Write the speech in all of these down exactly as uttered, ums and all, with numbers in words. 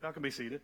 Y'all can be seated.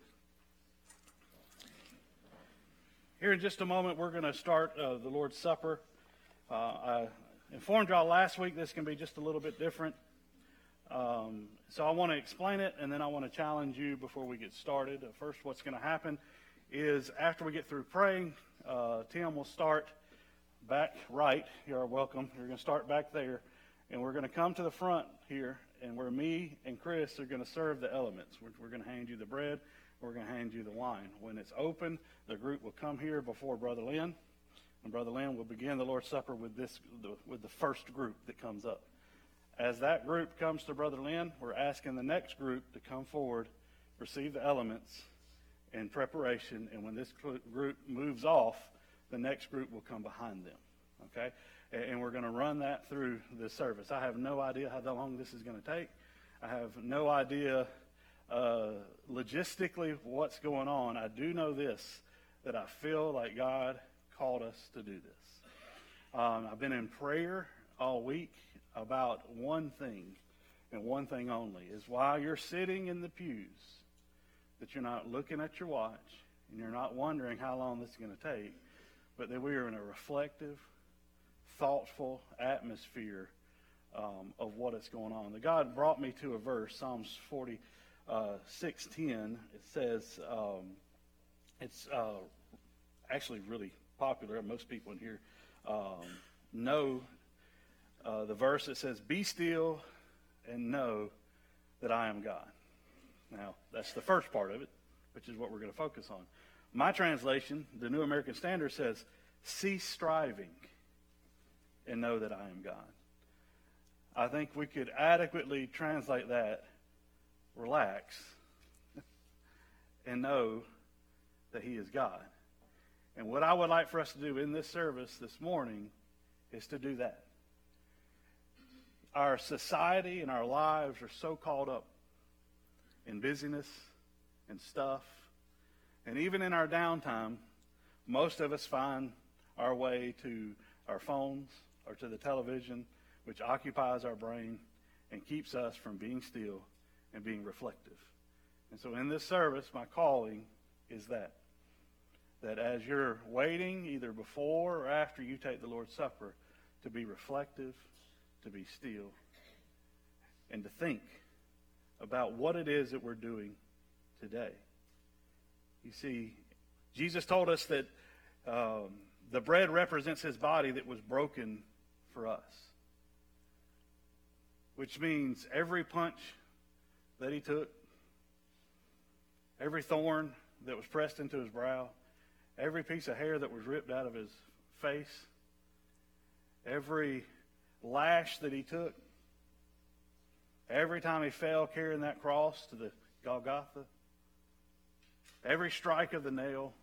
Here in just a moment, we're going to start uh, the Lord's Supper. Uh, I informed y'all last week this can be just a little bit different. Um, so I want to explain it, and then I want to challenge you before we get started. Uh, first, what's going to happen is after we get through praying, uh, Tim will start back right. You're welcome. You're going to start back there, and we're going to come to the front here, and where me and Chris are going to serve the elements. We're, we're going to hand you the bread. We're going to hand you the wine. When it's open, the group will come here before Brother Lynn, and Brother Lynn will begin the Lord's Supper with this, the, with the first group that comes up. As that group comes to Brother Lynn, we're asking the next group to come forward, receive the elements in preparation, and when this group moves off, the next group will come behind them. Okay? And we're going to run that through the service. I have no idea how long this is going to take. I have no idea uh, logistically what's going on. I do know this, that I feel like God called us to do this. Um, I've been in prayer all week about one thing, and one thing only, is while you're sitting in the pews, that you're not looking at your watch, and you're not wondering how long this is going to take, but that we are in a reflective, thoughtful atmosphere um, of what is going on. The God brought me to a verse, Psalms forty-six ten. It says, um, it's uh, actually really popular. Most people in here um, know uh, the verse that says, "Be still and know that I am God." Now, that's the first part of it, which is what we're going to focus on. My translation, the New American Standard, says, "Cease striving and know that I am God." I think we could adequately translate that, relax, and know that He is God. And what I would like for us to do in this service this morning is to do that. Our society and our lives are so caught up in busyness and stuff. And even in our downtime, most of us find our way to our phones or to the television, which occupies our brain and keeps us from being still and being reflective. And so in this service, my calling is that. That as you're waiting, either before or after you take the Lord's Supper, to be reflective, to be still, and to think about what it is that we're doing today. You see, Jesus told us that um, the bread represents His body that was broken for us. Which means every punch that He took, every thorn that was pressed into His brow, every piece of hair that was ripped out of His face, every lash that He took, every time He fell carrying that cross to the Golgotha, every strike of the nail,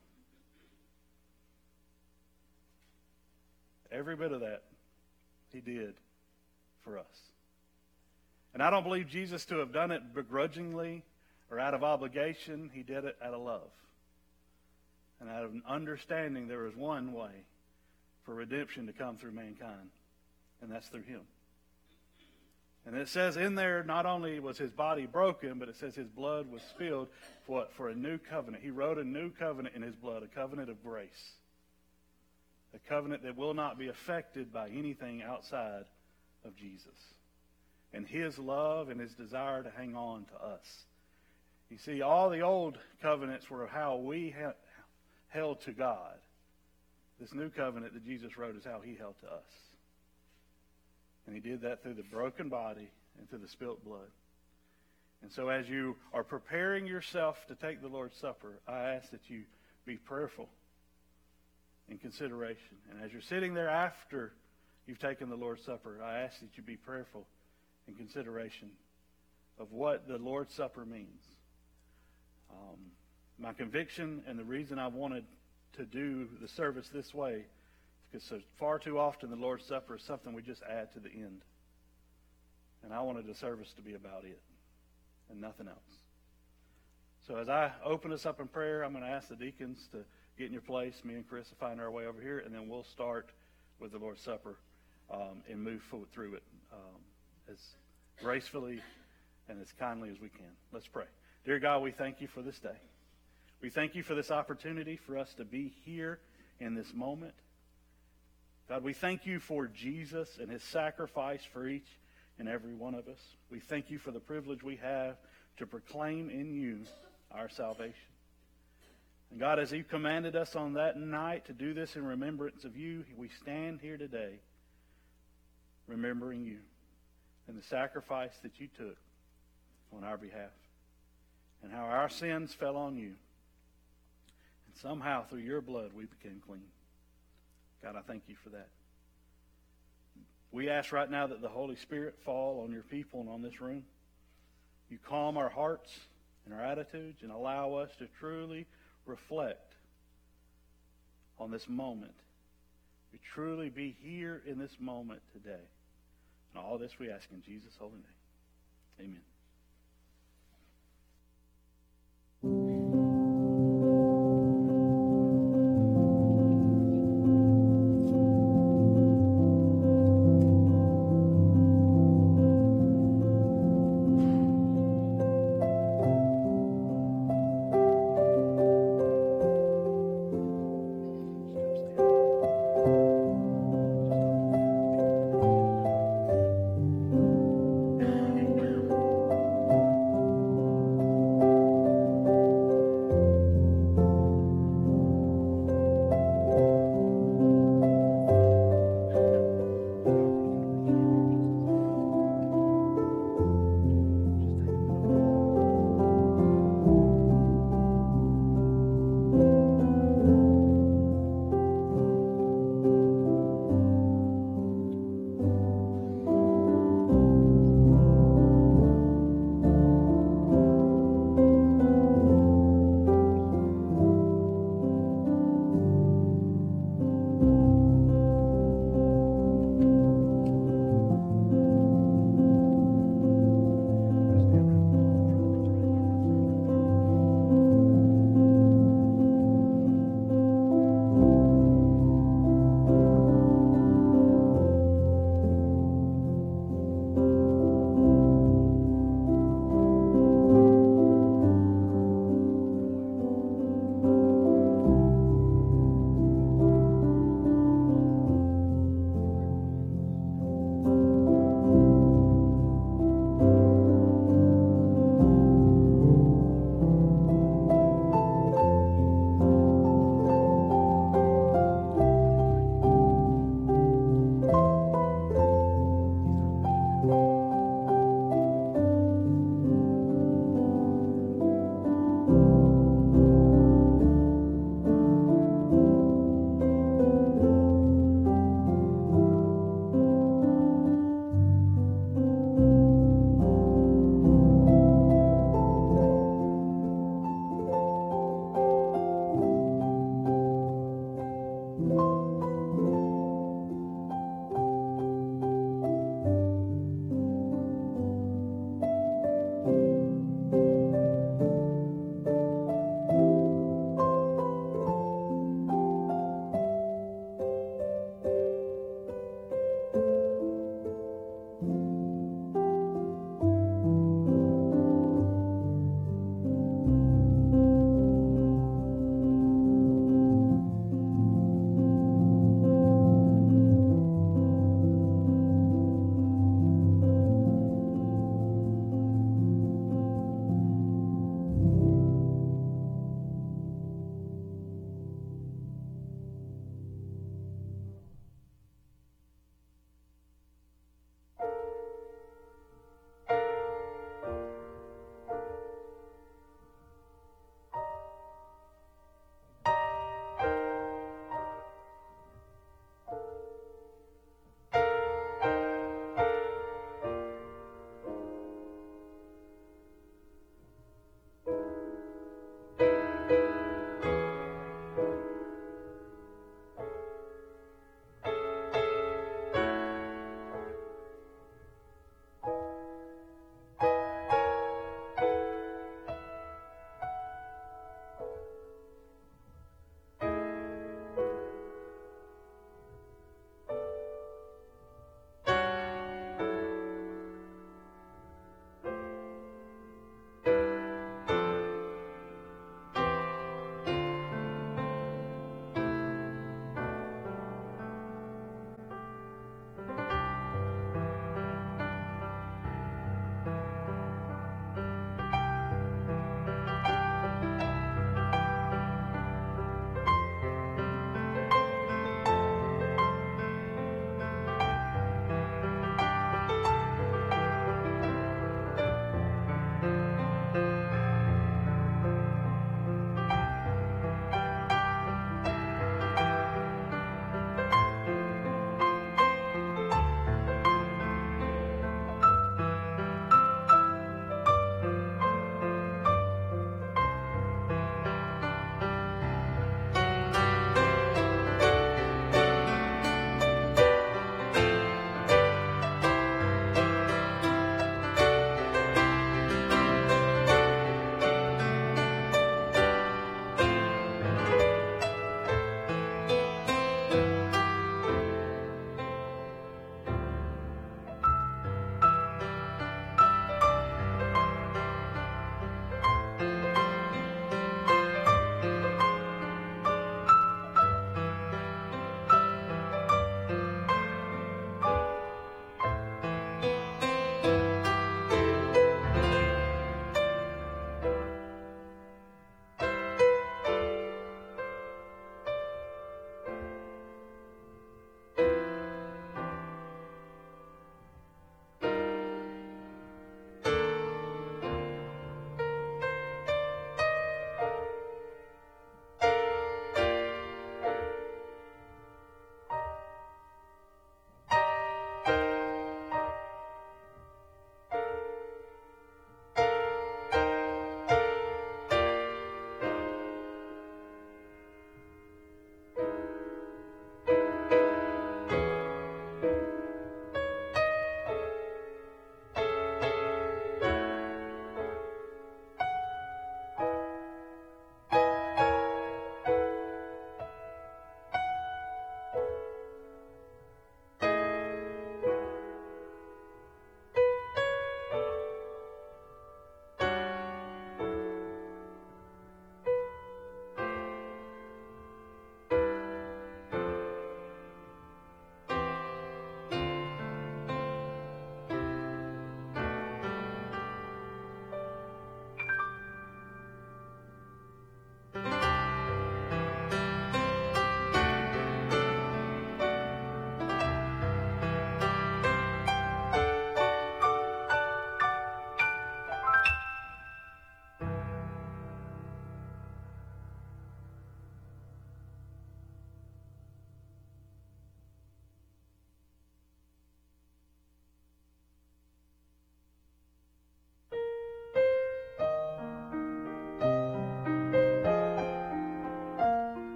every bit of that He did for us. And I don't believe Jesus to have done it begrudgingly or out of obligation. He did it out of love. And out of an understanding there is one way for redemption to come through mankind, and that's through Him. And it says in there, not only was His body broken, but it says His blood was spilled for what? For a new covenant. He wrote a new covenant in His blood, a covenant of grace. A covenant that will not be affected by anything outside of Jesus. And His love and His desire to hang on to us. You see, all the old covenants were how we ha- held to God. This new covenant that Jesus wrote is how He held to us. And He did that through the broken body and through the spilt blood. And so as you are preparing yourself to take the Lord's Supper, I ask that you be prayerful in consideration. And as you're sitting there after you've taken the Lord's Supper, I ask that you be prayerful in consideration of what the Lord's Supper means. Um, my conviction and the reason I wanted to do the service this way is because so far too often the Lord's Supper is something we just add to the end. And I wanted the service to be about it and nothing else. So as I open us up in prayer, I'm going to ask the deacons to get in your place. Me and Chris will find our way over here, and then we'll start with the Lord's Supper um, and move forward through it um, as gracefully and as kindly as we can. Let's pray. Dear God, we thank you for this day. We thank you for this opportunity for us to be here in this moment. God, we thank you for Jesus and his sacrifice for each and every one of us. We thank you for the privilege we have to proclaim in you our salvation. And God, as you've commanded us on that night to do this in remembrance of you, we stand here today remembering you and the sacrifice that you took on our behalf and how our sins fell on you. And somehow through your blood we became clean. God, I thank you for that. We ask right now that the Holy Spirit fall on your people and on this room. You calm our hearts and our attitudes and allow us to truly reflect on this moment. We truly be here in this moment today. And all this we ask in Jesus' holy name. Amen.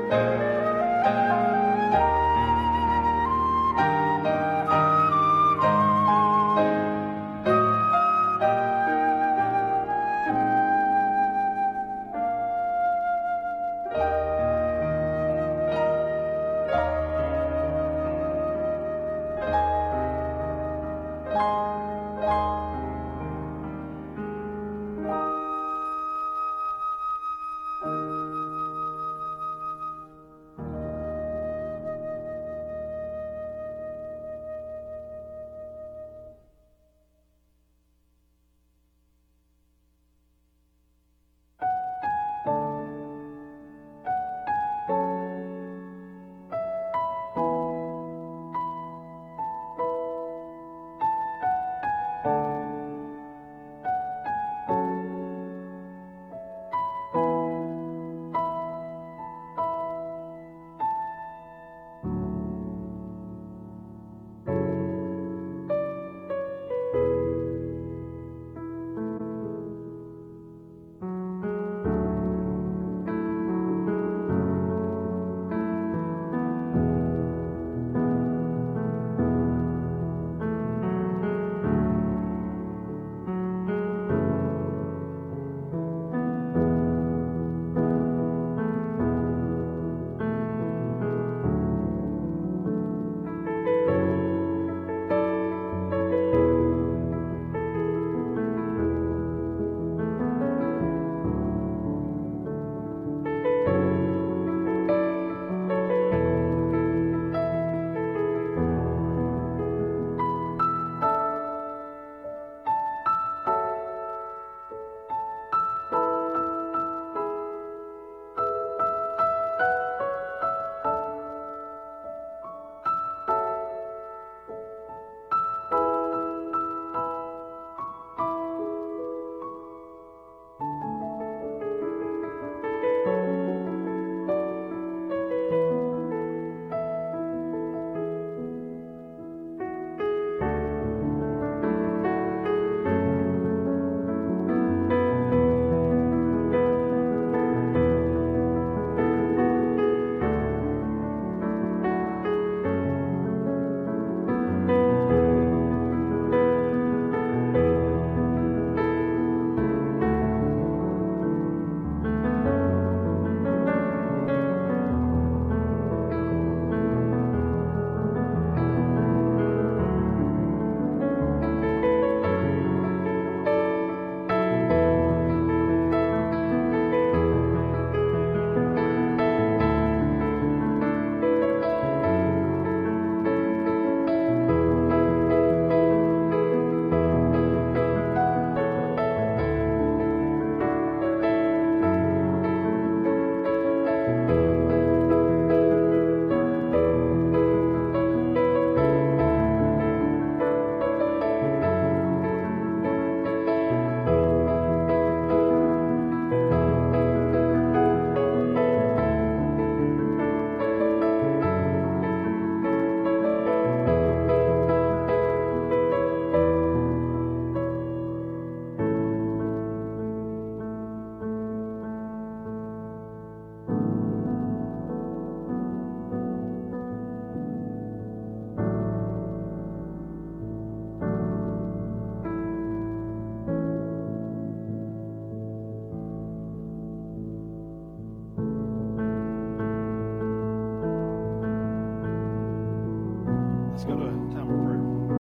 Let's go to time of